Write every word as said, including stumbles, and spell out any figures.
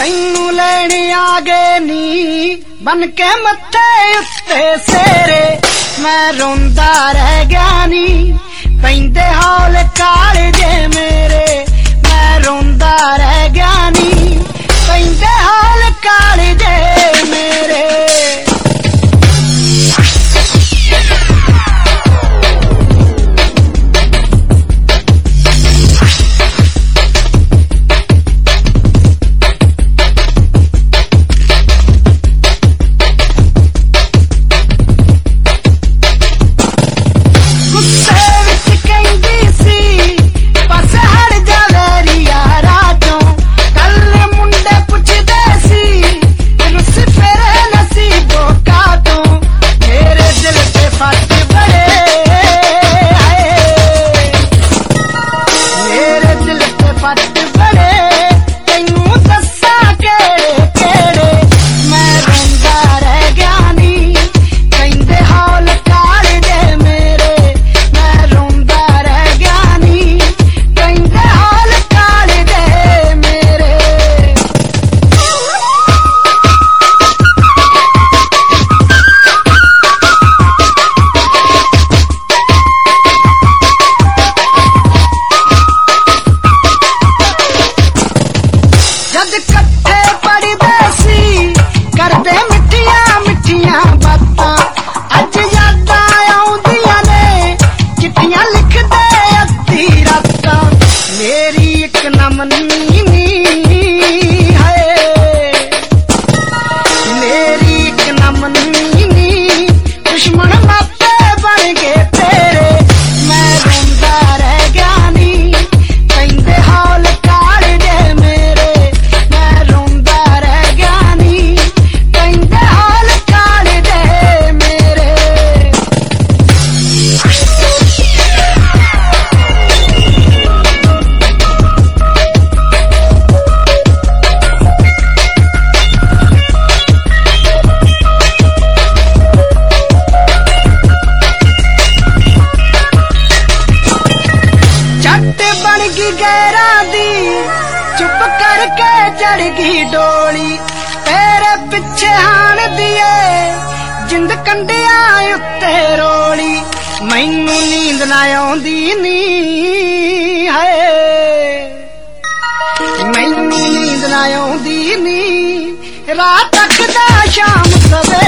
तैनू लेने आ गए नी बन के मत्थे उत्ते सेरे मैं रोंदा रह गया नी पैंदे हौल कालजे मेरे मैं रोंदा रह गया नी पैंदे हौल कालजे मेरे कट्ठे पढ़दे सी करदे मिठियां मिठियां बातां अज यादां आउंदियां ने चिट्ठियां लिखदे अद्धी रातां मेरी इक ना मन्नी नी है मेरी इक ना मन्नी नी दुश्मन मापे बन गए तेरे मैं रोंदा रह गया नी पैंदे हौल कालजे मेरे चुप करके चढ़ गई डोली तेरे पिछे हान दिए जिंद कंडिया उत्ते रोली मैनू नींद ना आउंदी नी है मैनू नींद ना आउंदी नी रात तक दा शाम सवे